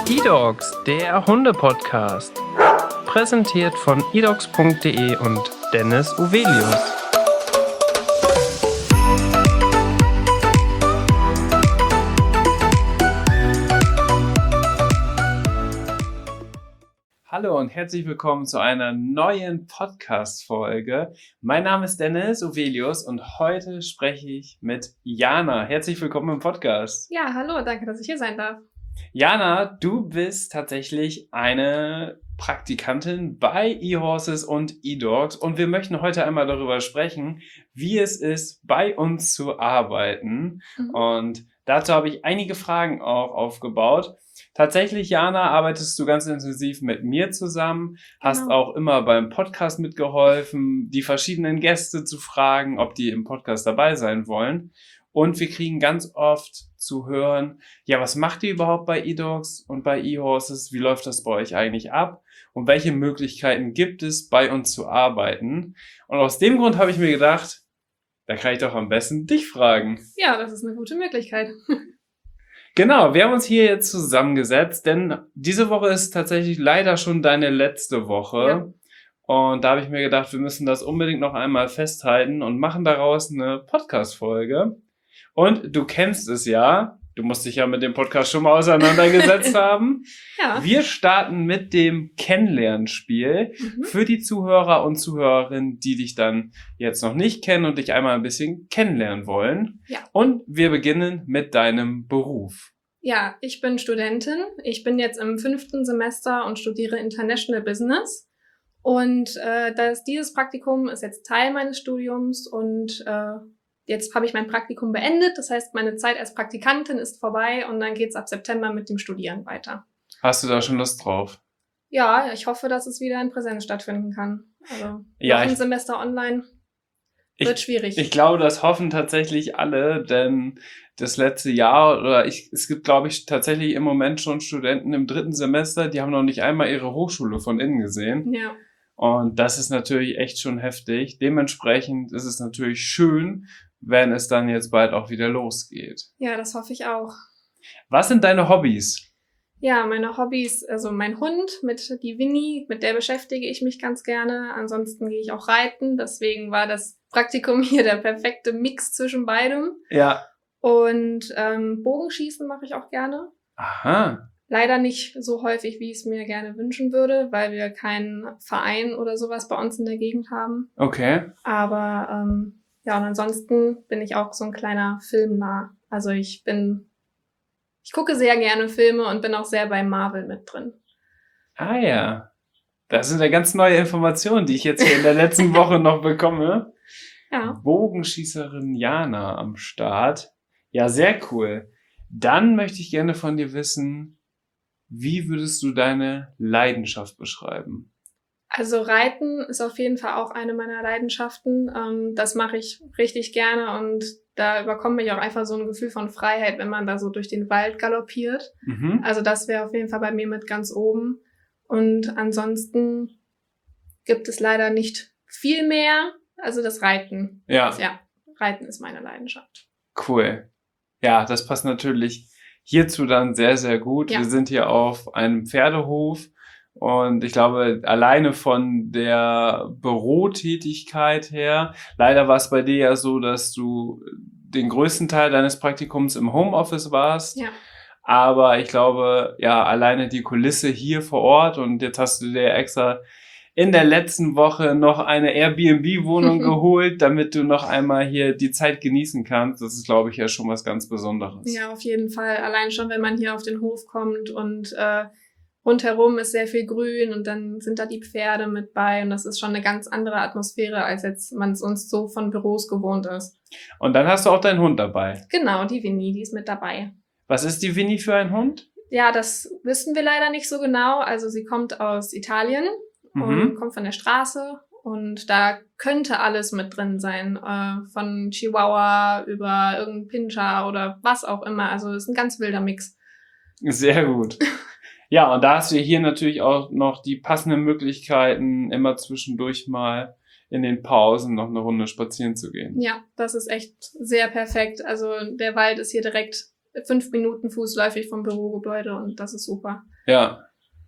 eDogs, der Hunde-Podcast. Präsentiert von edogs.de und Dennis Uvelius. Hallo und herzlich willkommen zu einer neuen Podcast-Folge. Mein Name ist Dennis Uvelius und heute spreche ich mit Jana. Herzlich willkommen im Podcast. Ja, hallo, danke, dass ich hier sein darf. Jana, du bist tatsächlich eine Praktikantin bei eHorses und eDogs und wir möchten heute einmal darüber sprechen, wie es ist, bei uns zu arbeiten. Und dazu habe ich einige Fragen auch aufgebaut. Tatsächlich, Jana, arbeitest du ganz intensiv mit mir zusammen, hast auch immer beim Podcast mitgeholfen, die verschiedenen Gäste zu fragen, ob die im Podcast dabei sein wollen. Und wir kriegen ganz oft zu hören, ja, was macht ihr überhaupt bei eDogs und bei eHorses? Wie läuft das bei euch eigentlich ab? Und welche Möglichkeiten gibt es, bei uns zu arbeiten? Und aus dem Grund habe ich mir gedacht, da kann ich doch am besten dich fragen. Ja, das ist eine gute Möglichkeit. Genau, wir haben uns hier jetzt zusammengesetzt, denn diese Woche ist tatsächlich leider schon deine letzte Woche. Ja. Und da habe ich mir gedacht, wir müssen das unbedingt noch einmal festhalten und machen daraus eine Podcast-Folge. Und du kennst es ja, du musst dich ja mit dem Podcast schon mal auseinandergesetzt haben. Ja. Wir starten mit dem Kennenlernspiel für die Zuhörer und Zuhörerinnen, die dich dann jetzt noch nicht kennen und dich einmal ein bisschen kennenlernen wollen. Ja. Und wir beginnen mit deinem Beruf. Ja, ich bin Studentin. Ich bin jetzt im 5. Semester und studiere International Business. Und dieses Praktikum ist jetzt Teil meines Studiums und jetzt habe ich mein Praktikum beendet. Das heißt, meine Zeit als Praktikantin ist vorbei und dann geht's ab September mit dem Studieren weiter. Hast du da schon Lust drauf? Ja, ich hoffe, dass es wieder in Präsenz stattfinden kann. Also Ja, noch ein Semester online wird schwierig. Ich glaube, das hoffen tatsächlich alle, denn das letzte Jahr es gibt, glaube ich, tatsächlich im Moment schon Studenten im 3. Semester, die haben noch nicht einmal ihre Hochschule von innen gesehen. Ja. Und das ist natürlich echt schon heftig. Dementsprechend ist es natürlich schön, wenn es dann jetzt bald auch wieder losgeht. Ja, das hoffe ich auch. Was sind deine Hobbys? Ja, meine Hobbys, also mein Hund, die Winnie, mit der beschäftige ich mich ganz gerne. Ansonsten gehe ich auch reiten, deswegen war das Praktikum hier der perfekte Mix zwischen beidem. Ja. Und Bogenschießen mache ich auch gerne. Aha. Leider nicht so häufig, wie ich es mir gerne wünschen würde, weil wir keinen Verein oder sowas bei uns in der Gegend haben. Okay. Aber ja, und ansonsten bin ich auch so ein kleiner Filmnah. Also ich gucke sehr gerne Filme und bin auch sehr bei Marvel mit drin. Ah ja. Das sind ja ganz neue Informationen, die ich jetzt hier in der letzten Woche noch bekomme. Ja. Bogenschießerin Jana am Start. Ja, sehr cool. Dann möchte ich gerne von dir wissen, wie würdest du deine Leidenschaft beschreiben? Also Reiten ist auf jeden Fall auch eine meiner Leidenschaften. Das mache ich richtig gerne und da überkommt mich auch einfach so ein Gefühl von Freiheit, wenn man da so durch den Wald galoppiert. Also das wäre auf jeden Fall bei mir mit ganz oben. Und ansonsten gibt es leider nicht viel mehr. Also das Reiten. Ja. Reiten ist meine Leidenschaft. Cool. Ja, das passt natürlich hierzu dann sehr, sehr gut. Ja. Wir sind hier auf einem Pferdehof und ich glaube, alleine von der Bürotätigkeit her, leider war es bei dir ja so, dass du den größten Teil deines Praktikums im Homeoffice warst. Ja. Aber ich glaube, ja, alleine die Kulisse hier vor Ort und jetzt hast du dir extra in der letzten Woche noch eine Airbnb-Wohnung geholt, damit du noch einmal hier die Zeit genießen kannst. Das ist, glaube ich, ja schon was ganz Besonderes. Ja, auf jeden Fall. Allein schon, wenn man hier auf den Hof kommt und rundherum ist sehr viel Grün und dann sind da die Pferde mit bei und das ist schon eine ganz andere Atmosphäre, als jetzt man es uns so von Büros gewohnt ist. Und dann hast du auch deinen Hund dabei. Genau, die Winnie, die ist mit dabei. Was ist die Winnie für ein Hund? Ja, das wissen wir leider nicht so genau. Also sie kommt aus Italien und kommt von der Straße und da könnte alles mit drin sein. Von Chihuahua über irgendein Pinscher oder was auch immer. Also es ist ein ganz wilder Mix. Sehr gut. Ja, und da hast du hier natürlich auch noch die passenden Möglichkeiten, immer zwischendurch mal in den Pausen noch eine Runde spazieren zu gehen. Ja, das ist echt sehr perfekt. Also der Wald ist hier direkt 5 Minuten fußläufig vom Bürogebäude und das ist super. Ja.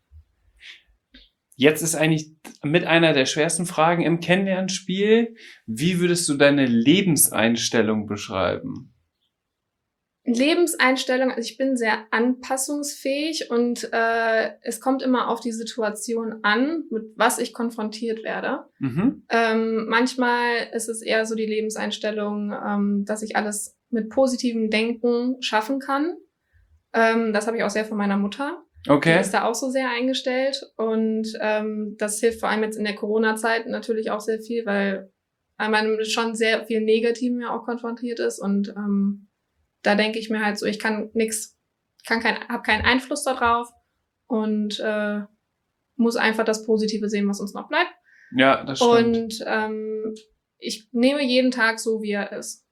Jetzt ist eigentlich mit einer der schwersten Fragen im Kennenlernspiel. Wie würdest du deine Lebenseinstellung beschreiben? Lebenseinstellung, also ich bin sehr anpassungsfähig und es kommt immer auf die Situation an, mit was ich konfrontiert werde. Mhm. Manchmal ist es eher so die Lebenseinstellung, dass ich alles mit positivem Denken schaffen kann. Das habe ich auch sehr von meiner Mutter. Okay. Die ist da auch so sehr eingestellt und das hilft vor allem jetzt in der Corona-Zeit natürlich auch sehr viel, weil man schon sehr viel Negativem ja auch konfrontiert ist und da denke ich mir halt so, ich kann nichts, habe keinen Einfluss darauf und muss einfach das Positive sehen, was uns noch bleibt. Ja, das stimmt. Und ich nehme jeden Tag so, wie er ist.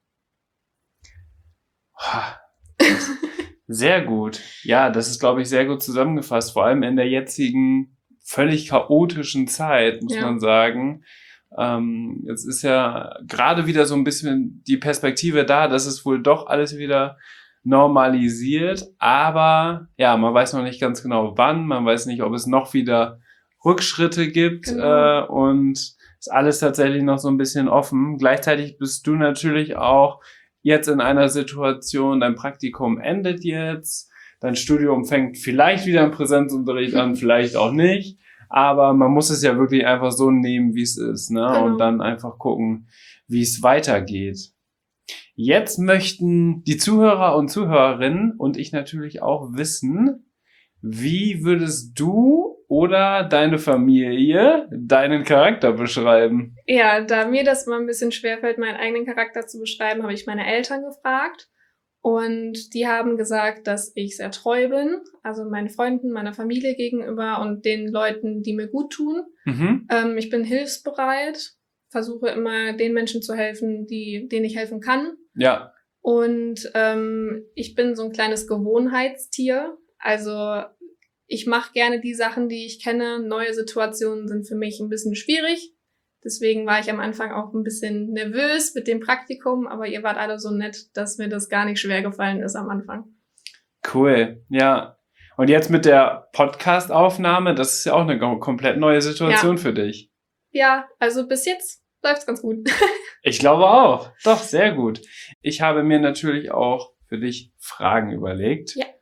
Sehr gut. Ja, das ist, glaube ich, sehr gut zusammengefasst. Vor allem in der jetzigen völlig chaotischen Zeit, muss man sagen. Jetzt ist ja gerade wieder so ein bisschen die Perspektive da, dass es wohl doch alles wieder normalisiert. Aber ja, man weiß noch nicht ganz genau wann. Man weiß nicht, ob es noch wieder Rückschritte gibt. Genau. Und ist alles tatsächlich noch so ein bisschen offen. Gleichzeitig bist du natürlich auch jetzt in einer Situation, dein Praktikum endet jetzt, dein Studium fängt vielleicht wieder im Präsenzunterricht an, vielleicht auch nicht, aber man muss es ja wirklich einfach so nehmen, wie es ist, ne? Genau. Und dann einfach gucken, wie es weitergeht. Jetzt möchten die Zuhörer und Zuhörerinnen und ich natürlich auch wissen, wie würdest du oder deine Familie deinen Charakter beschreiben? Ja, da mir das immer ein bisschen schwerfällt, meinen eigenen Charakter zu beschreiben, habe ich meine Eltern gefragt. Und die haben gesagt, dass ich sehr treu bin, also meinen Freunden, meiner Familie gegenüber und den Leuten, die mir gut tun. Mhm. Ich bin hilfsbereit, versuche immer den Menschen zu helfen, denen ich helfen kann. Ja. Und ich bin so ein kleines Gewohnheitstier. Also ich mache gerne die Sachen, die ich kenne. Neue Situationen sind für mich ein bisschen schwierig. Deswegen war ich am Anfang auch ein bisschen nervös mit dem Praktikum, aber ihr wart alle so nett, dass mir das gar nicht schwer gefallen ist am Anfang. Cool, ja. Und jetzt mit der Podcast-Aufnahme, das ist ja auch eine komplett neue Situation für dich. Ja, also bis jetzt läuft's ganz gut. Ich glaube auch. Doch, sehr gut. Ich habe mir natürlich auch für dich Fragen überlegt. Ja.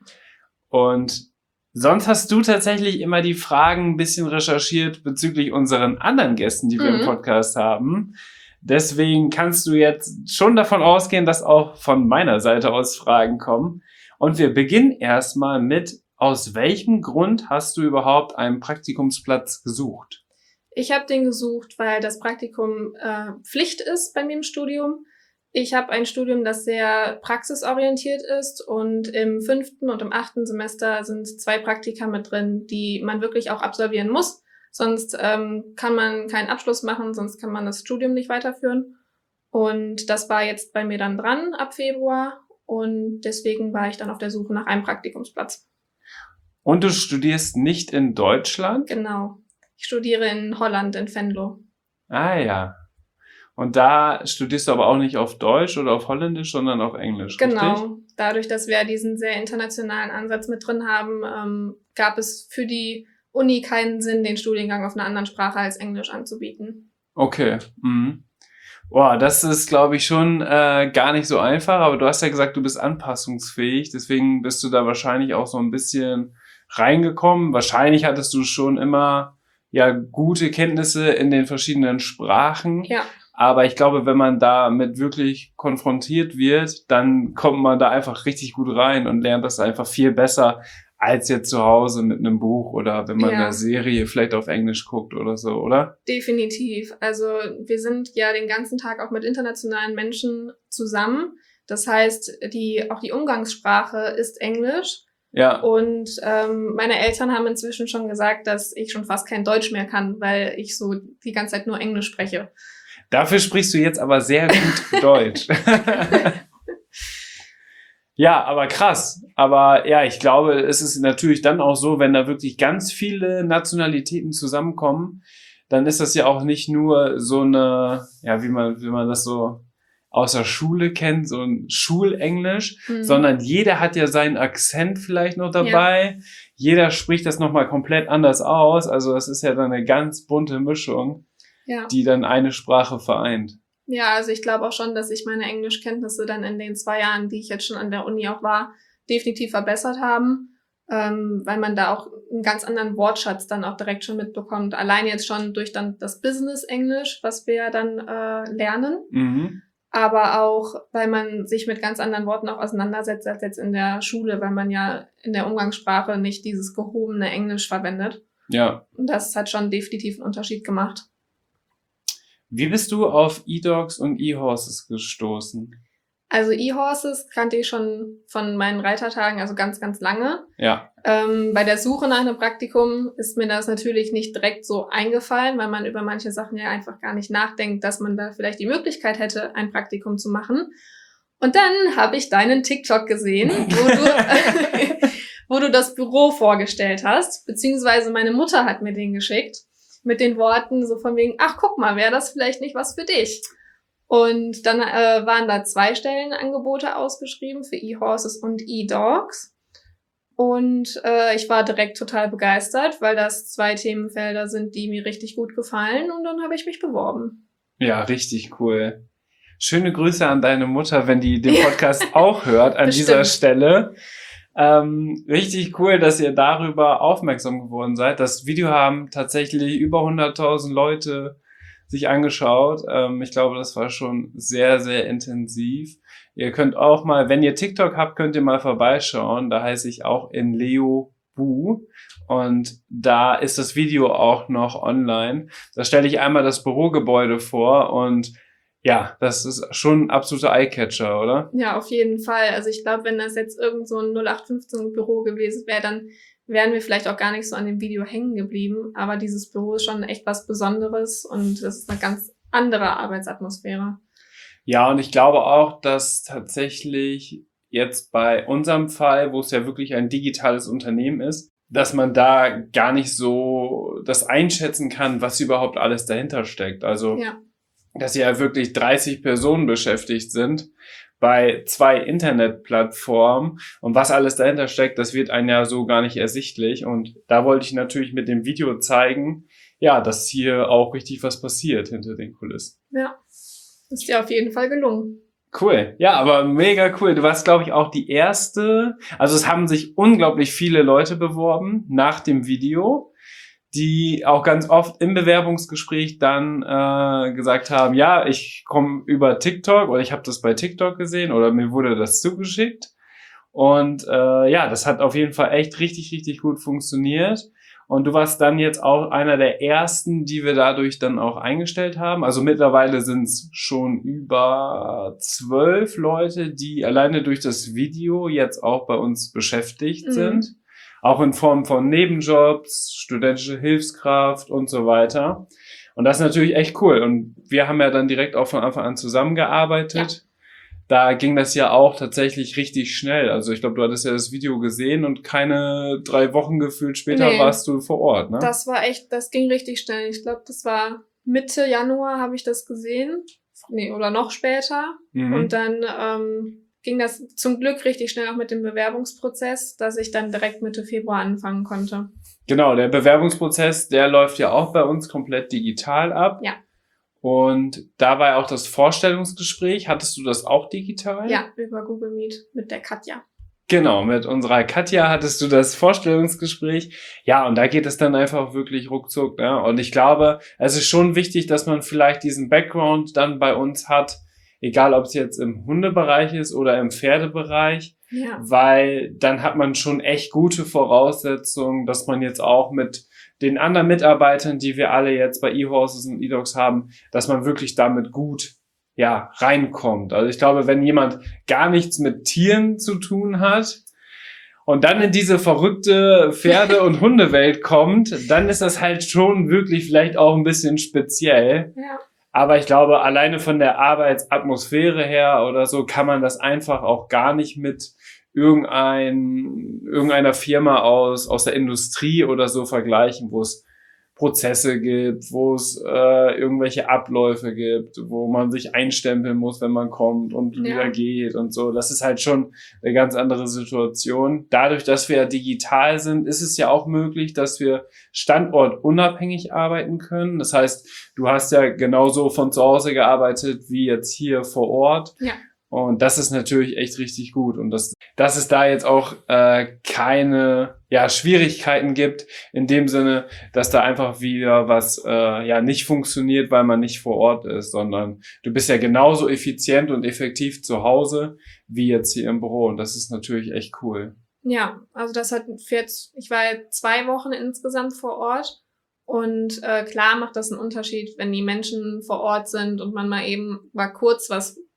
Und sonst hast du tatsächlich immer die Fragen ein bisschen recherchiert bezüglich unseren anderen Gästen, die wir im Podcast haben. Deswegen kannst du jetzt schon davon ausgehen, dass auch von meiner Seite aus Fragen kommen. Und wir beginnen erstmal mit, aus welchem Grund hast du überhaupt einen Praktikumsplatz gesucht? Ich habe den gesucht, weil das Praktikum Pflicht ist bei mir im Studium. Ich habe ein Studium, das sehr praxisorientiert ist und im 5. und im 8. Semester sind 2 Praktika mit drin, die man wirklich auch absolvieren muss. Sonst kann man keinen Abschluss machen, sonst kann man das Studium nicht weiterführen. Und das war jetzt bei mir dann dran ab Februar und deswegen war ich dann auf der Suche nach einem Praktikumsplatz. Und du studierst nicht in Deutschland? Genau. Ich studiere in Holland, in Venlo. Ah ja. Und da studierst du aber auch nicht auf Deutsch oder auf Holländisch, sondern auf Englisch, genau. Richtig? Dadurch, dass wir diesen sehr internationalen Ansatz mit drin haben, gab es für die Uni keinen Sinn, den Studiengang auf einer anderen Sprache als Englisch anzubieten. Okay. Mhm. Boah, das ist, glaube ich, schon gar nicht so einfach, aber du hast ja gesagt, du bist anpassungsfähig, deswegen bist du da wahrscheinlich auch so ein bisschen reingekommen. Wahrscheinlich hattest du schon immer ja gute Kenntnisse in den verschiedenen Sprachen. Ja. Aber ich glaube, wenn man damit wirklich konfrontiert wird, dann kommt man da einfach richtig gut rein und lernt das einfach viel besser als jetzt zu Hause mit einem Buch oder wenn man eine Serie vielleicht auf Englisch guckt oder so, oder? Definitiv. Also wir sind ja den ganzen Tag auch mit internationalen Menschen zusammen. Das heißt, auch die Umgangssprache ist Englisch. Ja. Und meine Eltern haben inzwischen schon gesagt, dass ich schon fast kein Deutsch mehr kann, weil ich so die ganze Zeit nur Englisch spreche. Dafür sprichst du jetzt aber sehr gut Deutsch. Ja, aber krass. Aber ja, ich glaube, es ist natürlich dann auch so, wenn da wirklich ganz viele Nationalitäten zusammenkommen, dann ist das ja auch nicht nur so eine, ja, wie man das so aus der Schule kennt, so ein Schulenglisch, sondern jeder hat ja seinen Akzent vielleicht noch dabei. Ja. Jeder spricht das nochmal komplett anders aus. Also das ist ja dann eine ganz bunte Mischung, die dann eine Sprache vereint. Ja, also ich glaube auch schon, dass sich meine Englischkenntnisse dann in den 2 Jahren, die ich jetzt schon an der Uni auch war, definitiv verbessert haben, weil man da auch einen ganz anderen Wortschatz dann auch direkt schon mitbekommt. Allein jetzt schon durch dann das Business-Englisch, was wir ja dann lernen. Mhm. Aber auch, weil man sich mit ganz anderen Worten auch auseinandersetzt als jetzt in der Schule, weil man ja in der Umgangssprache nicht dieses gehobene Englisch verwendet. Ja. Und das hat schon definitiv einen Unterschied gemacht. Wie bist du auf eDogs und eHorses gestoßen? Also eHorses kannte ich schon von meinen Reitertagen, also ganz, ganz lange. Ja. Bei der Suche nach einem Praktikum ist mir das natürlich nicht direkt so eingefallen, weil man über manche Sachen ja einfach gar nicht nachdenkt, dass man da vielleicht die Möglichkeit hätte, ein Praktikum zu machen. Und dann habe ich deinen TikTok gesehen, wo du das Büro vorgestellt hast, beziehungsweise meine Mutter hat mir den geschickt mit den Worten so von wegen, ach guck mal, wäre das vielleicht nicht was für dich? Und dann waren da 2 Stellenangebote ausgeschrieben für eHorses und eDogs. Und ich war direkt total begeistert, weil das 2 Themenfelder sind, die mir richtig gut gefallen. Und dann habe ich mich beworben. Ja, richtig cool. Schöne Grüße an deine Mutter, wenn die den Podcast auch hört an dieser Stelle. Richtig cool, dass ihr darüber aufmerksam geworden seid. Das Video haben tatsächlich über 100.000 Leute sich angeschaut. Ich glaube, das war schon sehr, sehr intensiv. Ihr könnt auch mal, wenn ihr TikTok habt, könnt ihr mal vorbeischauen. Da heiße ich auch in Leo Bu. Und da ist das Video auch noch online. Da stelle ich einmal das Bürogebäude vor und ja, das ist schon ein absoluter Eyecatcher, oder? Ja, auf jeden Fall. Also ich glaube, wenn das jetzt irgend so ein 0815-Büro gewesen wäre, dann wären wir vielleicht auch gar nicht so an dem Video hängen geblieben. Aber dieses Büro ist schon echt was Besonderes und es ist eine ganz andere Arbeitsatmosphäre. Ja, und ich glaube auch, dass tatsächlich jetzt bei unserem Fall, wo es ja wirklich ein digitales Unternehmen ist, dass man da gar nicht so das einschätzen kann, was überhaupt alles dahinter steckt. Also, dass ja wirklich 30 Personen beschäftigt sind bei 2 Internetplattformen und was alles dahinter steckt, das wird einem ja so gar nicht ersichtlich. Und da wollte ich natürlich mit dem Video zeigen, ja, dass hier auch richtig was passiert hinter den Kulissen. Ja, ist dir auf jeden Fall gelungen. Cool. Ja, aber mega cool. Du warst, glaube ich, auch die erste. Also es haben sich unglaublich viele Leute beworben nach dem Video, die auch ganz oft im Bewerbungsgespräch dann gesagt haben, ja, ich komme über TikTok oder ich habe das bei TikTok gesehen oder mir wurde das zugeschickt. Und ja, das hat auf jeden Fall echt richtig, richtig gut funktioniert. Und du warst dann jetzt auch einer der ersten, die wir dadurch dann auch eingestellt haben. Also mittlerweile sind es schon über 12 Leute, die alleine durch das Video jetzt auch bei uns beschäftigt sind. Auch in Form von Nebenjobs, studentische Hilfskraft und so weiter. Und das ist natürlich echt cool. Und wir haben ja dann direkt auch von Anfang an zusammengearbeitet. Ja. Da ging das ja auch tatsächlich richtig schnell. Also ich glaube, du hattest ja das Video gesehen und keine 3 Wochen gefühlt später warst du vor Ort, ne? Das ging richtig schnell. Ich glaube, das war Mitte Januar habe ich das gesehen. Nee, oder noch später. Und dann ging das zum Glück richtig schnell auch mit dem Bewerbungsprozess, dass ich dann direkt Mitte Februar anfangen konnte. Genau, der Bewerbungsprozess, der läuft ja auch bei uns komplett digital ab. Ja. Und da war ja auch das Vorstellungsgespräch. Hattest du das auch digital? Ja, über Google Meet mit der Katja. Genau, mit unserer Katja hattest du das Vorstellungsgespräch. Ja, und da geht es dann einfach wirklich ruckzuck, ne? Und ich glaube, es ist schon wichtig, dass man vielleicht diesen Background dann bei uns hat, egal ob es jetzt im Hundebereich ist oder im Pferdebereich, weil dann hat man schon echt gute Voraussetzungen, dass man jetzt auch mit den anderen Mitarbeitern, die wir alle jetzt bei eHorses und eDogs haben, dass man wirklich damit gut reinkommt. Also ich glaube, wenn jemand gar nichts mit Tieren zu tun hat und dann in diese verrückte Pferde- und Hundewelt kommt, dann ist das halt schon wirklich vielleicht auch ein bisschen speziell. Ja. Aber ich glaube, alleine von der Arbeitsatmosphäre her oder so kann man das einfach auch gar nicht mit irgendeiner Firma aus der Industrie oder so vergleichen, wo es Prozesse gibt, wo es irgendwelche Abläufe gibt, wo man sich einstempeln muss, wenn man kommt und wieder geht und so. Das ist halt schon eine ganz andere Situation. Dadurch, dass wir digital sind, ist es ja auch möglich, dass wir standortunabhängig arbeiten können. Das heißt, du hast ja genauso von zu Hause gearbeitet wie jetzt hier vor Ort. Ja. Und das ist natürlich echt richtig gut. Und dass es da jetzt auch keine Schwierigkeiten gibt, in dem Sinne, dass da einfach wieder was nicht funktioniert, weil man nicht vor Ort ist, sondern du bist ja genauso effizient und effektiv zu Hause wie jetzt hier im Büro. Und das ist natürlich echt cool. Ja, also das hat ich war ja 2 Wochen insgesamt vor Ort. Und klar macht das einen Unterschied, wenn die Menschen vor Ort sind und man mal eben mal kurz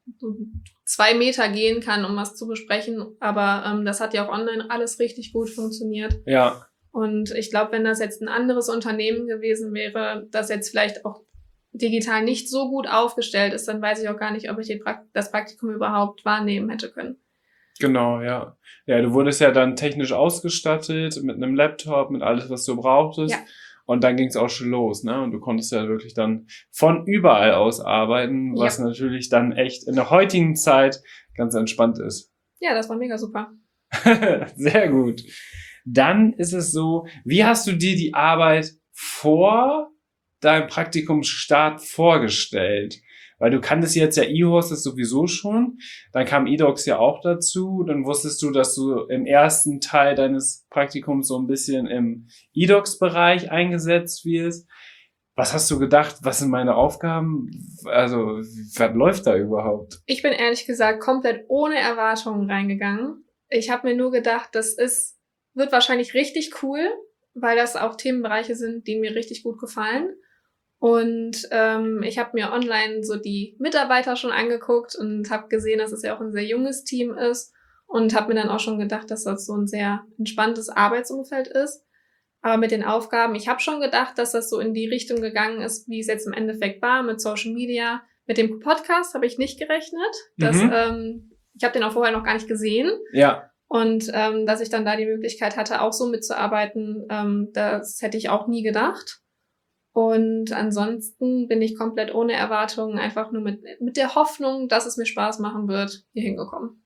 2 Meter gehen kann, um was zu besprechen. Aber das hat ja auch online alles richtig gut funktioniert. Ja. Und ich glaube, wenn das jetzt ein anderes Unternehmen gewesen wäre, das jetzt vielleicht auch digital nicht so gut aufgestellt ist, dann weiß ich auch gar nicht, ob ich das Praktikum überhaupt wahrnehmen hätte können. Genau, ja. Ja, du wurdest ja dann technisch ausgestattet mit einem Laptop, mit alles, was du brauchtest. Ja. Und dann ging es auch schon los, ne? Und du konntest ja wirklich dann von überall aus arbeiten, was natürlich dann echt in der heutigen Zeit ganz entspannt ist. Ja, das war mega super. Sehr gut. Dann ist es so, wie hast du dir die Arbeit vor deinem Praktikumsstart vorgestellt? Weil du kanntest jetzt ja eHorses sowieso schon, dann kam eDogs ja auch dazu, dann wusstest du, dass du im ersten Teil deines Praktikums so ein bisschen im eDogs-Bereich eingesetzt wirst. Was hast du gedacht, was sind meine Aufgaben? Also, was läuft da überhaupt? Ich bin ehrlich gesagt komplett ohne Erwartungen reingegangen. Ich habe mir nur gedacht, wird wahrscheinlich richtig cool, weil das auch Themenbereiche sind, die mir richtig gut gefallen. Und ich habe mir online so die Mitarbeiter schon angeguckt und habe gesehen, dass es ja auch ein sehr junges Team ist und habe mir dann auch schon gedacht, dass das so ein sehr entspanntes Arbeitsumfeld ist. Aber mit den Aufgaben, ich habe schon gedacht, dass das so in die Richtung gegangen ist, wie es jetzt im Endeffekt war mit Social Media. Mit dem Podcast habe ich nicht gerechnet. Ich habe den auch vorher noch gar nicht gesehen. Ja. Und dass ich dann da die Möglichkeit hatte, auch so mitzuarbeiten, das hätte ich auch nie gedacht. Und ansonsten bin ich komplett ohne Erwartungen, einfach nur mit der Hoffnung, dass es mir Spaß machen wird, hier hingekommen.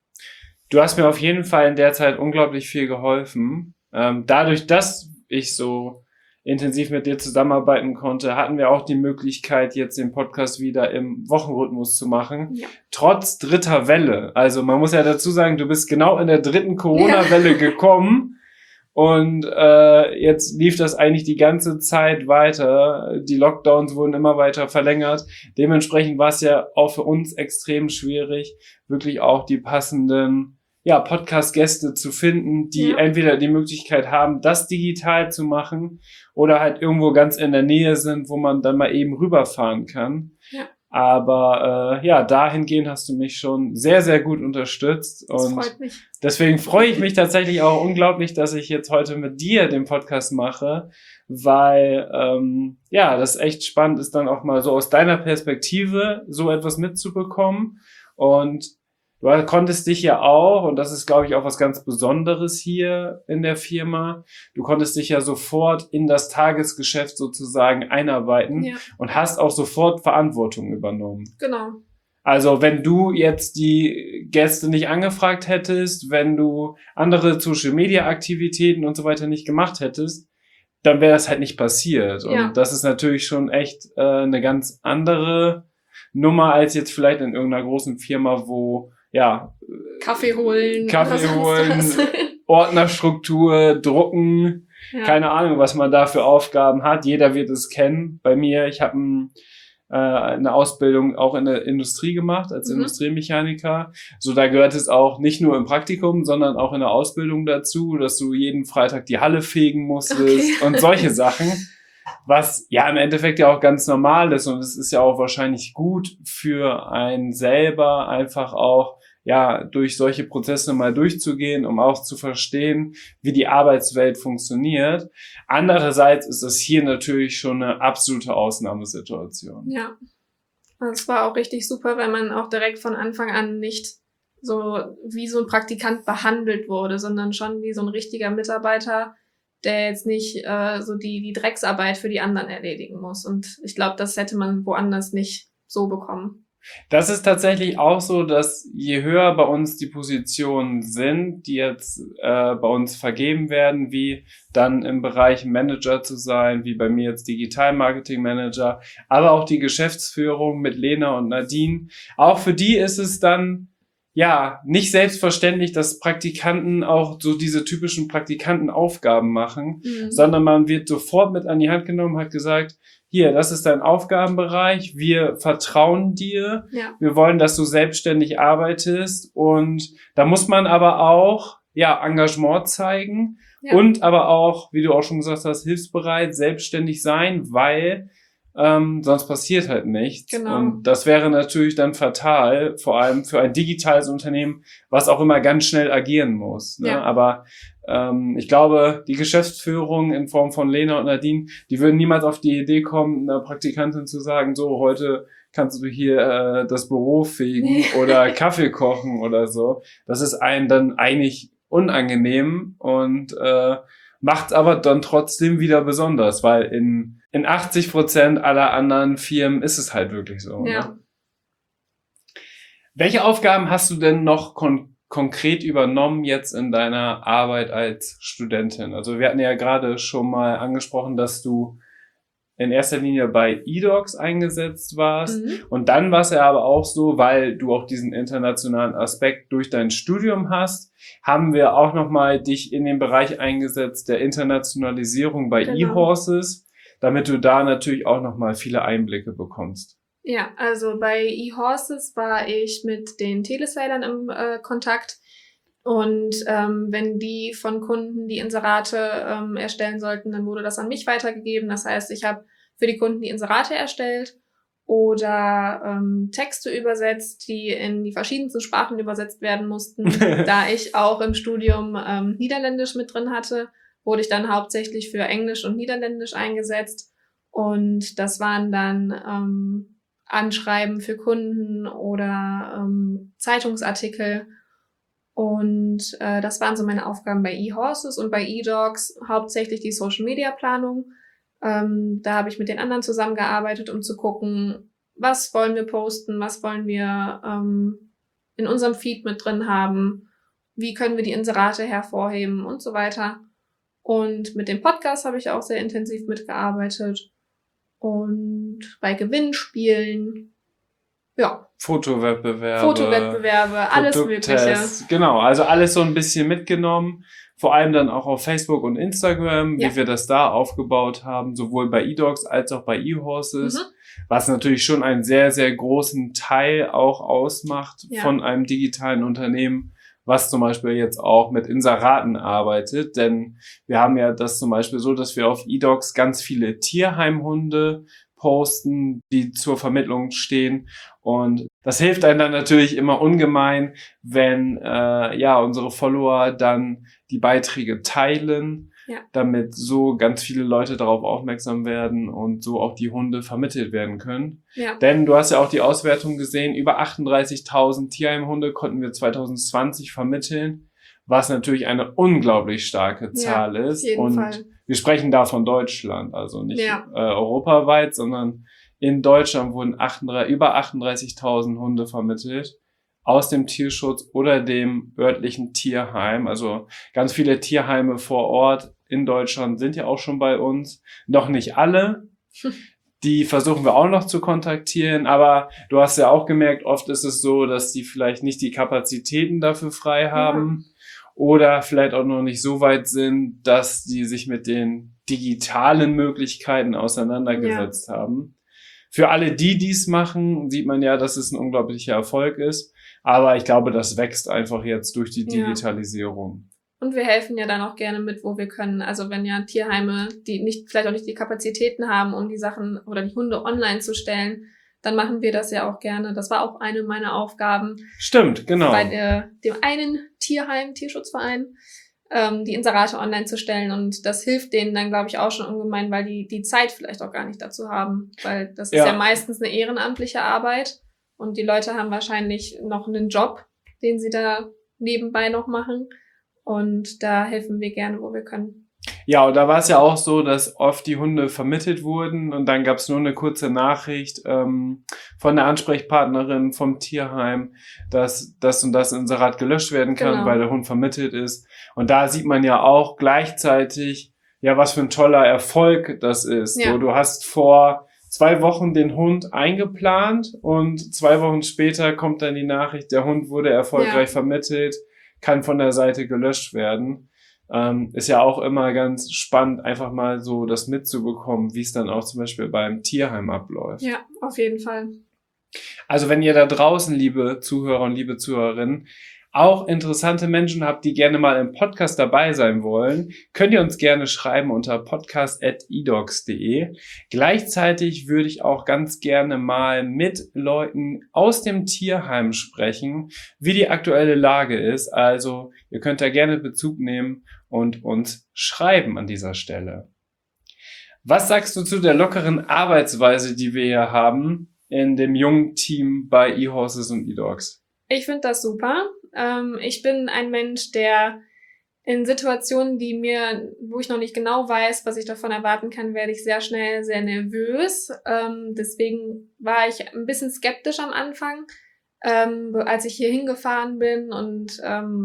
Du hast mir auf jeden Fall in der Zeit unglaublich viel geholfen. Dadurch, dass ich so intensiv mit dir zusammenarbeiten konnte, hatten wir auch die Möglichkeit, jetzt den Podcast wieder im Wochenrhythmus zu machen. Ja. Trotz 3. Welle. Also man muss ja dazu sagen, du bist genau in der 3. Corona-Welle gekommen. Und jetzt lief das eigentlich die ganze Zeit weiter. Die Lockdowns wurden immer weiter verlängert. Dementsprechend war es ja auch für uns extrem schwierig, wirklich auch die passenden Podcast-Gäste zu finden, die entweder die Möglichkeit haben, das digital zu machen oder halt irgendwo ganz in der Nähe sind, wo man dann mal eben rüberfahren kann. Ja. Aber dahingehend hast du mich schon sehr, sehr gut unterstützt. Das freut mich. Deswegen freue ich mich tatsächlich auch unglaublich, dass ich jetzt heute mit dir den Podcast mache, weil das echt spannend ist, dann auch mal so aus deiner Perspektive so etwas mitzubekommen. Und du konntest dich ja auch, und das ist, glaube ich, auch was ganz Besonderes hier in der Firma, du konntest dich ja sofort in das Tagesgeschäft sozusagen einarbeiten und hast auch sofort Verantwortung übernommen. Genau. Also wenn du jetzt die Gäste nicht angefragt hättest, wenn du andere Social-Media-Aktivitäten und so weiter nicht gemacht hättest, dann wäre das halt nicht passiert. Und das ist natürlich schon echt eine ganz andere Nummer als jetzt vielleicht in irgendeiner großen Firma, wo Kaffee holen, Ordnerstruktur, drucken, keine Ahnung, was man da für Aufgaben hat. Jeder wird es kennen. Bei mir, ich habe eine Ausbildung auch in der Industrie gemacht, als Industriemechaniker. So, da gehört es auch nicht nur im Praktikum, sondern auch in der Ausbildung dazu, dass du jeden Freitag die Halle fegen musstest und solche Sachen. Was ja im Endeffekt ja auch ganz normal ist und es ist ja auch wahrscheinlich gut für einen selber einfach auch durch solche Prozesse mal durchzugehen, um auch zu verstehen, wie die Arbeitswelt funktioniert. Andererseits ist das hier natürlich schon eine absolute Ausnahmesituation. Ja, das war auch richtig super, weil man auch direkt von Anfang an nicht so wie so ein Praktikant behandelt wurde, sondern schon wie so ein richtiger Mitarbeiter, der jetzt nicht so die Drecksarbeit für die anderen erledigen muss. Und ich glaube, das hätte man woanders nicht so bekommen. Das ist tatsächlich auch so, dass je höher bei uns die Positionen sind, die jetzt bei uns vergeben werden, wie dann im Bereich Manager zu sein, wie bei mir jetzt Digital Marketing Manager, aber auch die Geschäftsführung mit Lena und Nadine, auch für die ist es dann ja nicht selbstverständlich, dass Praktikanten auch so diese typischen Praktikantenaufgaben machen, sondern man wird sofort mit an die Hand genommen, hat gesagt, hier, das ist dein Aufgabenbereich, wir vertrauen dir, wir wollen, dass du selbstständig arbeitest und da muss man aber auch, ja, Engagement zeigen und aber auch, wie du auch schon gesagt hast, hilfsbereit, selbstständig sein, weil sonst passiert halt nichts. Genau. Und das wäre natürlich dann fatal, vor allem für ein digitales Unternehmen, was auch immer ganz schnell agieren muss. Ne? Ja. Aber ich glaube, die Geschäftsführung in Form von Lena und Nadine, die würden niemals auf die Idee kommen, einer Praktikantin zu sagen, so, heute kannst du hier das Büro fegen oder Kaffee kochen oder so. Das ist einem dann eigentlich unangenehm und macht aber dann trotzdem wieder besonders, weil in 80% aller anderen Firmen ist es halt wirklich so. Ja. Ne? Welche Aufgaben hast du denn noch konkret übernommen jetzt in deiner Arbeit als Studentin? Also wir hatten ja gerade schon mal angesprochen, dass du in erster Linie bei eDocs eingesetzt warst. Und dann war es ja aber auch so, weil du auch diesen internationalen Aspekt durch dein Studium hast, haben wir auch nochmal dich in den Bereich eingesetzt der Internationalisierung bei eHorses, damit du da natürlich auch nochmal viele Einblicke bekommst. Ja, also bei eHorses war ich mit den Telesailern im Kontakt. Und wenn die von Kunden die Inserate erstellen sollten, dann wurde das an mich weitergegeben. Das heißt, ich habe für die Kunden die Inserate erstellt oder Texte übersetzt, die in die verschiedensten Sprachen übersetzt werden mussten. Da ich auch im Studium Niederländisch mit drin hatte, wurde ich dann hauptsächlich für Englisch und Niederländisch eingesetzt. Und das waren dann Anschreiben für Kunden oder Zeitungsartikel. Und das waren so meine Aufgaben bei eHorses und bei eDocs hauptsächlich die Social-Media-Planung. Da habe ich mit den anderen zusammengearbeitet, um zu gucken, was wollen wir posten, was wollen wir in unserem Feed mit drin haben, wie können wir die Inserate hervorheben und so weiter. Und mit dem Podcast habe ich auch sehr intensiv mitgearbeitet. Und bei Gewinnspielen, ja. Fotowettbewerbe, alles Mögliche. Genau, also alles so ein bisschen mitgenommen. Vor allem dann auch auf Facebook und Instagram, wie wir das da aufgebaut haben, sowohl bei eDocs als auch bei eHorses, was natürlich schon einen sehr, sehr großen Teil auch ausmacht von einem digitalen Unternehmen, was zum Beispiel jetzt auch mit Inseraten arbeitet, denn wir haben ja das zum Beispiel so, dass wir auf eDocs ganz viele Tierheimhunde posten, die zur Vermittlung stehen und das hilft einem dann natürlich immer ungemein, wenn unsere Follower dann die Beiträge teilen, damit so ganz viele Leute darauf aufmerksam werden und so auch die Hunde vermittelt werden können. Ja. Denn du hast ja auch die Auswertung gesehen, über 38.000 Tierheimhunde konnten wir 2020 vermitteln, was natürlich eine unglaublich starke Zahl ist. Auf jeden Fall. Wir sprechen da von Deutschland, also nicht europaweit, sondern in Deutschland wurden über 38.000 Hunde vermittelt aus dem Tierschutz oder dem örtlichen Tierheim. Also ganz viele Tierheime vor Ort in Deutschland sind ja auch schon bei uns. Noch nicht alle. Die versuchen wir auch noch zu kontaktieren. Aber du hast ja auch gemerkt, oft ist es so, dass die vielleicht nicht die Kapazitäten dafür frei haben. Oder vielleicht auch noch nicht so weit sind, dass die sich mit den digitalen Möglichkeiten auseinandergesetzt haben. Für alle, die dies machen, sieht man ja, dass es ein unglaublicher Erfolg ist. Aber ich glaube, das wächst einfach jetzt durch die Digitalisierung. Und wir helfen ja dann auch gerne mit, wo wir können. Also wenn ja Tierheime, die vielleicht auch nicht die Kapazitäten haben, um die Sachen oder die Hunde online zu stellen, dann machen wir das ja auch gerne. Das war auch eine meiner Aufgaben. Stimmt, genau. Bei dem einen Tierheim, Tierschutzverein, die Inserate online zu stellen. Und das hilft denen dann, glaube ich, auch schon ungemein, weil die Zeit vielleicht auch gar nicht dazu haben. Weil das ist ja meistens eine ehrenamtliche Arbeit. Und die Leute haben wahrscheinlich noch einen Job, den sie da nebenbei noch machen. Und da helfen wir gerne, wo wir können. Ja, und da war es ja auch so, dass oft die Hunde vermittelt wurden und dann gab es nur eine kurze Nachricht von der Ansprechpartnerin vom Tierheim, dass das und das Inserat gelöscht werden kann, Genau. weil der Hund vermittelt ist. Und da sieht man ja auch gleichzeitig, ja, was für ein toller Erfolg das ist. Ja. So, du hast vor 2 Wochen den Hund eingeplant und 2 Wochen später kommt dann die Nachricht, der Hund wurde erfolgreich vermittelt, kann von der Seite gelöscht werden. Ist ja auch immer ganz spannend, einfach mal so das mitzubekommen, wie es dann auch zum Beispiel beim Tierheim abläuft. Ja, auf jeden Fall. Also wenn ihr da draußen, liebe Zuhörer und liebe Zuhörerinnen, auch interessante Menschen habt, die gerne mal im Podcast dabei sein wollen, könnt ihr uns gerne schreiben unter podcast@edogs.de. Gleichzeitig würde ich auch ganz gerne mal mit Leuten aus dem Tierheim sprechen, wie die aktuelle Lage ist. Also ihr könnt da gerne Bezug nehmen und uns schreiben an dieser Stelle. Was sagst du zu der lockeren Arbeitsweise, die wir hier haben in dem jungen Team bei eHorses und eDogs? Ich finde das super. Ich bin ein Mensch, der in Situationen, wo ich noch nicht genau weiß, was ich davon erwarten kann, werde ich sehr schnell sehr nervös. Deswegen war ich ein bisschen skeptisch am Anfang, als ich hier hingefahren bin und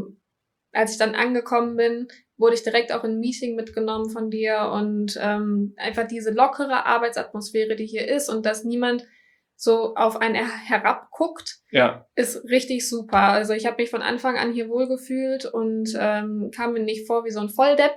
als ich dann angekommen bin, wurde ich direkt auch in ein Meeting mitgenommen von dir und einfach diese lockere Arbeitsatmosphäre, die hier ist und dass niemand so auf einen herabguckt, ist richtig super. Also ich habe mich von Anfang an hier wohlgefühlt und kam mir nicht vor wie so ein Volldepp.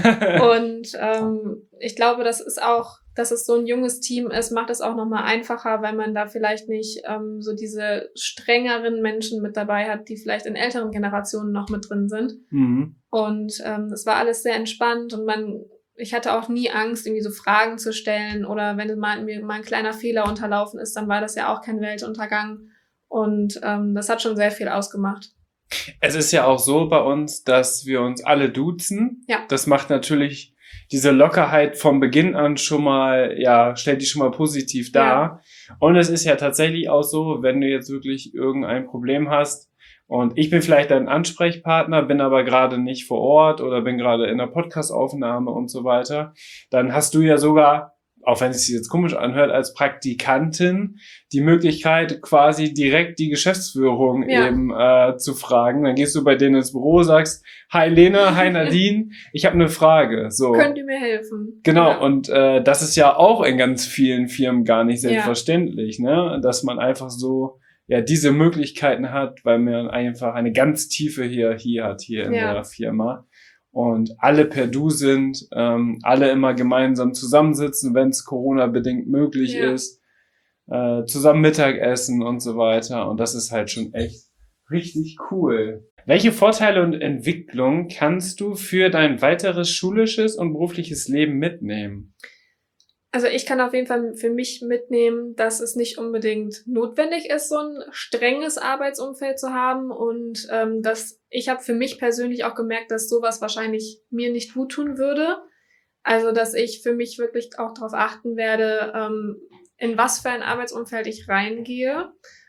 Und ich glaube, dass es so ein junges Team ist, macht es auch nochmal einfacher, weil man da vielleicht nicht so diese strengeren Menschen mit dabei hat, die vielleicht in älteren Generationen noch mit drin sind. Mhm. Und es war alles sehr entspannt und ich hatte auch nie Angst, irgendwie so Fragen zu stellen oder wenn mir mal ein kleiner Fehler unterlaufen ist, dann war das ja auch kein Weltuntergang und das hat schon sehr viel ausgemacht. Es ist ja auch so bei uns, dass wir uns alle duzen. Ja. Das macht natürlich diese Lockerheit vom Beginn an schon mal, stellt die schon mal positiv dar. Ja. Und es ist ja tatsächlich auch so, wenn du jetzt wirklich irgendein Problem hast, und ich bin vielleicht dein Ansprechpartner, bin aber gerade nicht vor Ort oder bin gerade in einer Podcast-Aufnahme und so weiter, dann hast du ja sogar, auch wenn es sich jetzt komisch anhört, als Praktikantin die Möglichkeit, quasi direkt die Geschäftsführung eben zu fragen. Dann gehst du bei denen ins Büro, sagst, hi Lena, hi Nadine, ich habe eine Frage. So. Könnt ihr mir helfen? Genau, und das ist ja auch in ganz vielen Firmen gar nicht selbstverständlich, ne? Dass man einfach so diese Möglichkeiten hat, weil man einfach eine ganz tiefe Hierarchie hat hier in der Firma und alle per Du sind, alle immer gemeinsam zusammensitzen, wenn es Corona-bedingt möglich ist, zusammen Mittagessen und so weiter und das ist halt schon echt richtig cool. Welche Vorteile und Entwicklung kannst du für dein weiteres schulisches und berufliches Leben mitnehmen? Also ich kann auf jeden Fall für mich mitnehmen, dass es nicht unbedingt notwendig ist, so ein strenges Arbeitsumfeld zu haben und ich habe für mich persönlich auch gemerkt, dass sowas wahrscheinlich mir nicht gut tun würde. Also dass ich für mich wirklich auch darauf achten werde, in was für ein Arbeitsumfeld ich reingehe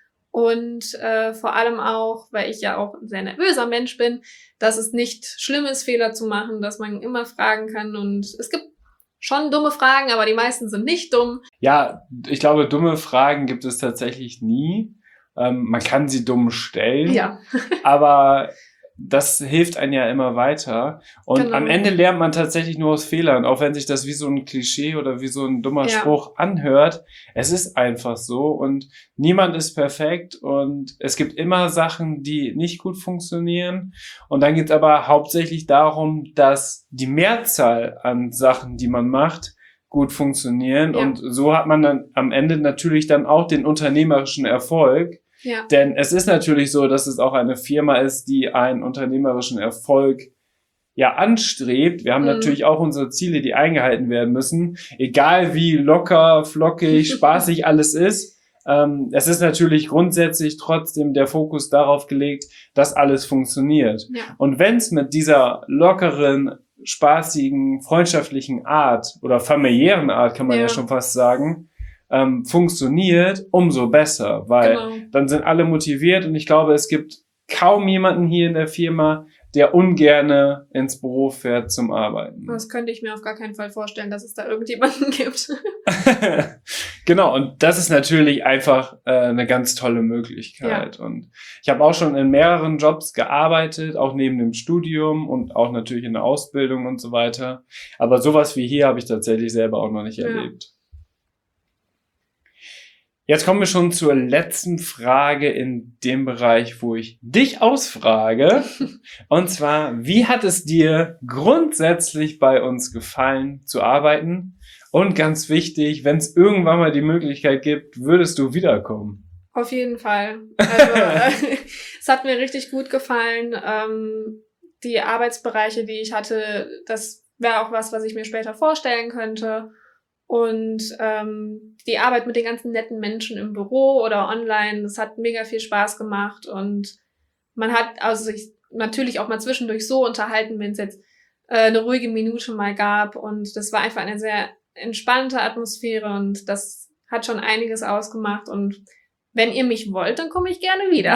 und vor allem auch, weil ich ja auch ein sehr nervöser Mensch bin, dass es nicht schlimm ist, Fehler zu machen, dass man immer fragen kann und es gibt schon dumme Fragen, aber die meisten sind nicht dumm. Ja, ich glaube, dumme Fragen gibt es tatsächlich nie. Man kann sie dumm stellen, aber das hilft einem ja immer weiter. Und am Ende lernt man tatsächlich nur aus Fehlern, auch wenn sich das wie so ein Klischee oder wie so ein dummer Spruch anhört. Es ist einfach so und niemand ist perfekt und es gibt immer Sachen, die nicht gut funktionieren. Und dann geht es aber hauptsächlich darum, dass die Mehrzahl an Sachen, die man macht, gut funktionieren. Und so hat man dann am Ende natürlich dann auch den unternehmerischen Erfolg. Ja. Denn es ist natürlich so, dass es auch eine Firma ist, die einen unternehmerischen Erfolg anstrebt. Wir haben natürlich auch unsere Ziele, die eingehalten werden müssen. Egal wie locker, flockig, spaßig alles ist. Es ist natürlich grundsätzlich trotzdem der Fokus darauf gelegt, dass alles funktioniert. Ja. Und wenn es mit dieser lockeren, spaßigen, freundschaftlichen Art oder familiären Art, kann man ja schon fast sagen, funktioniert, umso besser, weil dann sind alle motiviert und ich glaube, es gibt kaum jemanden hier in der Firma, der ungerne ins Büro fährt zum Arbeiten. Das könnte ich mir auf gar keinen Fall vorstellen, dass es da irgendjemanden gibt. Genau, und das ist natürlich einfach eine ganz tolle Möglichkeit. Ja. Und ich habe auch schon in mehreren Jobs gearbeitet, auch neben dem Studium und auch natürlich in der Ausbildung und so weiter. Aber sowas wie hier habe ich tatsächlich selber auch noch nicht erlebt. Jetzt kommen wir schon zur letzten Frage in dem Bereich, wo ich dich ausfrage. Und zwar, wie hat es dir grundsätzlich bei uns gefallen zu arbeiten? Und ganz wichtig, wenn es irgendwann mal die Möglichkeit gibt, würdest du wiederkommen? Auf jeden Fall. Also, es hat mir richtig gut gefallen. Die Arbeitsbereiche, die ich hatte, das wäre auch was ich mir später vorstellen könnte. Und die Arbeit mit den ganzen netten Menschen im Büro oder online, das hat mega viel Spaß gemacht. Und man hat sich natürlich auch mal zwischendurch so unterhalten, wenn es jetzt eine ruhige Minute mal gab. Und das war einfach eine sehr entspannte Atmosphäre und das hat schon einiges ausgemacht. Und wenn ihr mich wollt, dann komme ich gerne wieder.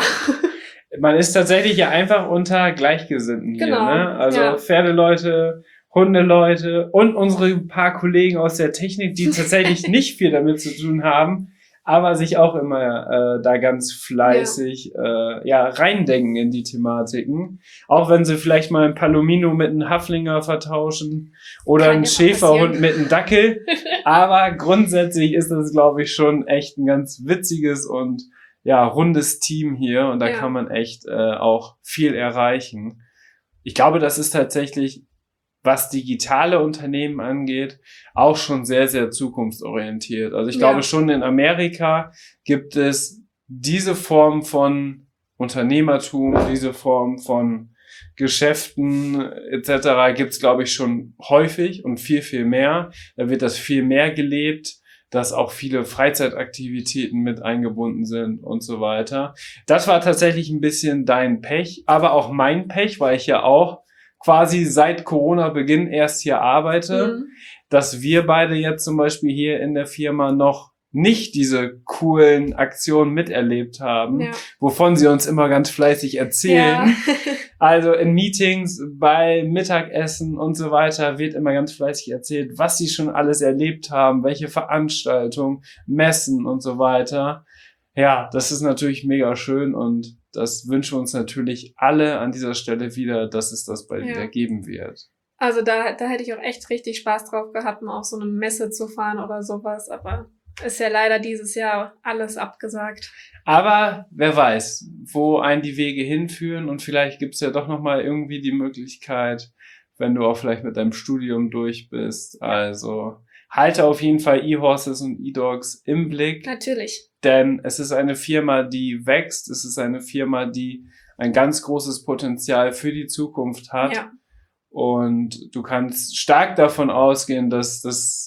Man ist tatsächlich ja einfach unter Gleichgesinnten hier, genau, ne? Also Pferdeleute, Hundeleute und unsere paar Kollegen aus der Technik, die tatsächlich nicht viel damit zu tun haben, aber sich auch immer da ganz fleißig reindenken in die Thematiken. Auch wenn sie vielleicht mal ein Palomino mit einem Haflinger vertauschen oder einen Schäferhund mit einem Dackel. Aber grundsätzlich ist das, glaube ich, schon echt ein ganz witziges und rundes Team hier. Und da kann man echt auch viel erreichen. Ich glaube, das ist tatsächlich, was digitale Unternehmen angeht, auch schon sehr, sehr zukunftsorientiert. Also ich glaube schon in Amerika gibt es diese Form von Unternehmertum, diese Form von Geschäften etc. gibt es, glaube ich, schon häufig und viel, viel mehr. Da wird das viel mehr gelebt, dass auch viele Freizeitaktivitäten mit eingebunden sind und so weiter. Das war tatsächlich ein bisschen dein Pech, aber auch mein Pech, weil ich ja auch quasi seit Corona-Beginn erst hier arbeite, dass wir beide jetzt zum Beispiel hier in der Firma noch nicht diese coolen Aktionen miterlebt haben, wovon sie uns immer ganz fleißig erzählen. Ja. Also in Meetings, bei Mittagessen und so weiter wird immer ganz fleißig erzählt, was sie schon alles erlebt haben, welche Veranstaltungen, Messen und so weiter. Ja, das ist natürlich mega schön und das wünschen wir uns natürlich alle an dieser Stelle wieder, dass es das bald wieder geben wird. Also da hätte ich auch echt richtig Spaß drauf gehabt, mal auf so eine Messe zu fahren oder sowas, aber ist ja leider dieses Jahr alles abgesagt. Aber wer weiß, wo einen die Wege hinführen und vielleicht gibt's ja doch nochmal irgendwie die Möglichkeit, wenn du auch vielleicht mit deinem Studium durch bist. Also halte auf jeden Fall eHorses und eDogs im Blick. Natürlich. Denn es ist eine Firma, die wächst. Es ist eine Firma, die ein ganz großes Potenzial für die Zukunft hat. Ja. Und du kannst stark davon ausgehen, dass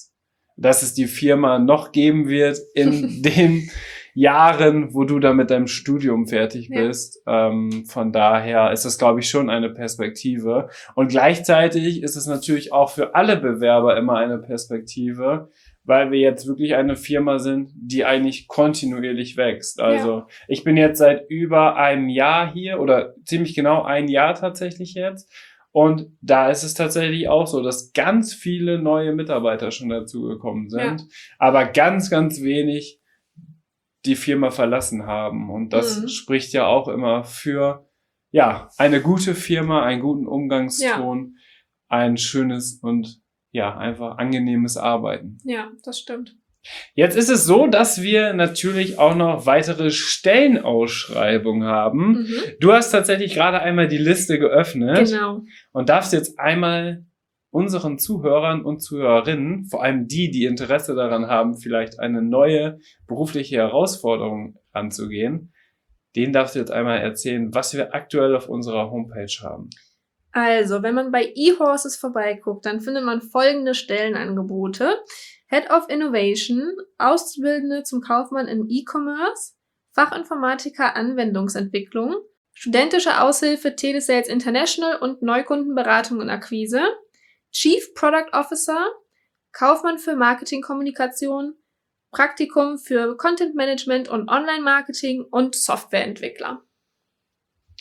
es die Firma noch geben wird in den Jahren, wo du da mit deinem Studium fertig bist. Von daher ist das, glaube ich, schon eine Perspektive. Und gleichzeitig ist es natürlich auch für alle Bewerber immer eine Perspektive, weil wir jetzt wirklich eine Firma sind, die eigentlich kontinuierlich wächst. Also ich bin jetzt seit über einem Jahr hier oder ziemlich genau ein Jahr tatsächlich jetzt. Und da ist es tatsächlich auch so, dass ganz viele neue Mitarbeiter schon dazugekommen sind, aber ganz, ganz wenig die Firma verlassen haben. Und das spricht ja auch immer für eine gute Firma, einen guten Umgangston, ein schönes und einfach angenehmes Arbeiten. Ja, das stimmt. Jetzt ist es so, dass wir natürlich auch noch weitere Stellenausschreibungen haben. Du hast tatsächlich gerade einmal die Liste geöffnet. Genau. Und darfst jetzt einmal unseren Zuhörern und Zuhörerinnen, vor allem die Interesse daran haben, vielleicht eine neue berufliche Herausforderung anzugehen, denen darfst du jetzt einmal erzählen, was wir aktuell auf unserer Homepage haben. Also, wenn man bei eHorses vorbeiguckt, dann findet man folgende Stellenangebote. Head of Innovation, Auszubildende zum Kaufmann im E-Commerce, Fachinformatiker Anwendungsentwicklung, studentische Aushilfe Telesales International und Neukundenberatung und Akquise, Chief Product Officer, Kaufmann für Marketingkommunikation, Praktikum für Content Management und Online-Marketing und Softwareentwickler.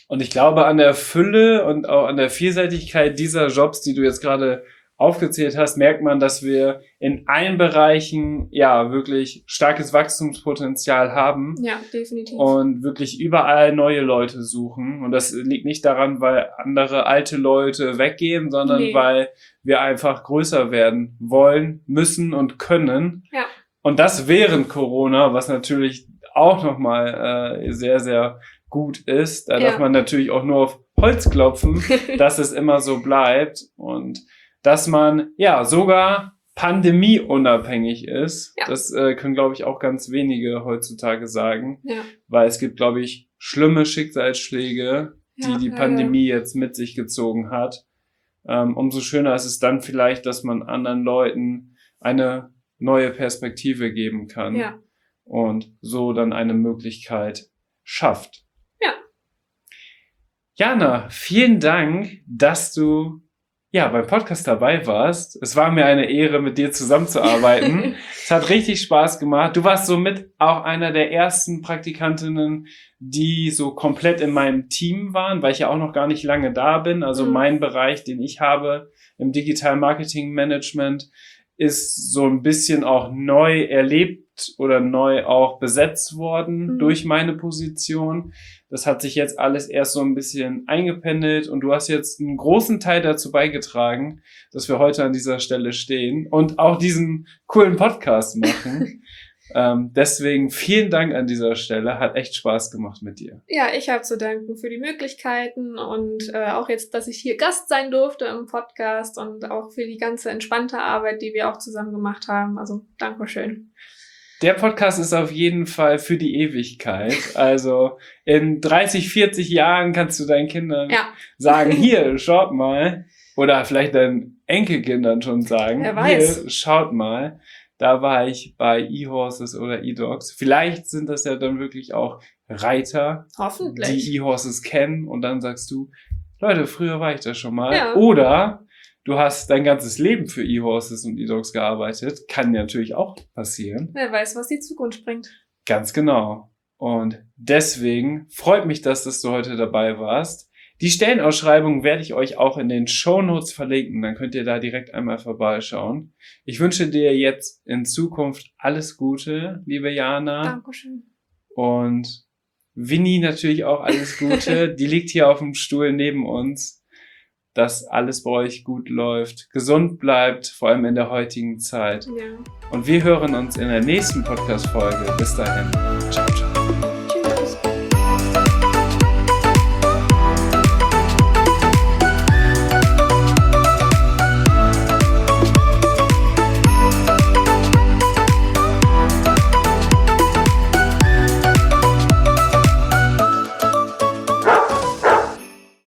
Und ich glaube, an der Fülle und auch an der Vielseitigkeit dieser Jobs, die du jetzt gerade aufgezählt hast, merkt man, dass wir in allen Bereichen ja wirklich starkes Wachstumspotenzial haben. Ja, definitiv. Und wirklich überall neue Leute suchen. Und das liegt nicht daran, weil andere alte Leute weggehen, sondern weil wir einfach größer werden wollen, müssen und können. Ja. Und das während Corona, was natürlich auch nochmal sehr, sehr gut ist. Da darf man natürlich auch nur auf Holz klopfen, dass es immer so bleibt. Und dass man ja sogar pandemieunabhängig ist. Ja. Das können, glaube ich, auch ganz wenige heutzutage sagen. Ja. Weil es gibt, glaube ich, schlimme Schicksalsschläge, die Pandemie jetzt mit sich gezogen hat. Umso schöner ist es dann vielleicht, dass man anderen Leuten eine neue Perspektive geben kann und so dann eine Möglichkeit schafft. Ja. Jana, vielen Dank, dass du beim Podcast dabei warst. Es war mir eine Ehre, mit dir zusammenzuarbeiten. Es hat richtig Spaß gemacht. Du warst somit auch einer der ersten Praktikantinnen, die so komplett in meinem Team waren, weil ich ja auch noch gar nicht lange da bin. Also mein Bereich, den ich habe im Digital Marketing Management, ist so ein bisschen auch neu erlebt oder neu auch besetzt worden durch meine Position. Das hat sich jetzt alles erst so ein bisschen eingependelt und du hast jetzt einen großen Teil dazu beigetragen, dass wir heute an dieser Stelle stehen und auch diesen coolen Podcast machen. Deswegen vielen Dank an dieser Stelle. Hat echt Spaß gemacht mit dir. Ja, ich habe zu danken für die Möglichkeiten und auch jetzt, dass ich hier Gast sein durfte im Podcast und auch für die ganze entspannte Arbeit, die wir auch zusammen gemacht haben. Also Dankeschön. Der Podcast ist auf jeden Fall für die Ewigkeit. Also in 30, 40 Jahren kannst du deinen Kindern sagen, hier, schaut mal. Oder vielleicht deinen Enkelkindern schon sagen, wer weiß. Hier, schaut mal. Da war ich bei eHorses oder eDogs. Vielleicht sind das ja dann wirklich auch Reiter, hoffentlich, die eHorses kennen. Und dann sagst du, Leute, früher war ich da schon mal. Ja. Oder du hast dein ganzes Leben für eHorses und eDogs gearbeitet. Kann natürlich auch passieren. Wer weiß, was die Zukunft bringt. Ganz genau. Und deswegen freut mich, dass du heute dabei warst. Die Stellenausschreibung werde ich euch auch in den Shownotes verlinken. Dann könnt ihr da direkt einmal vorbeischauen. Ich wünsche dir jetzt in Zukunft alles Gute, liebe Jana. Dankeschön. Und Winnie natürlich auch alles Gute. Die liegt hier auf dem Stuhl neben uns. Dass alles bei euch gut läuft, gesund bleibt, vor allem in der heutigen Zeit. Ja. Und wir hören uns in der nächsten Podcast-Folge. Bis dahin. Ciao, ciao.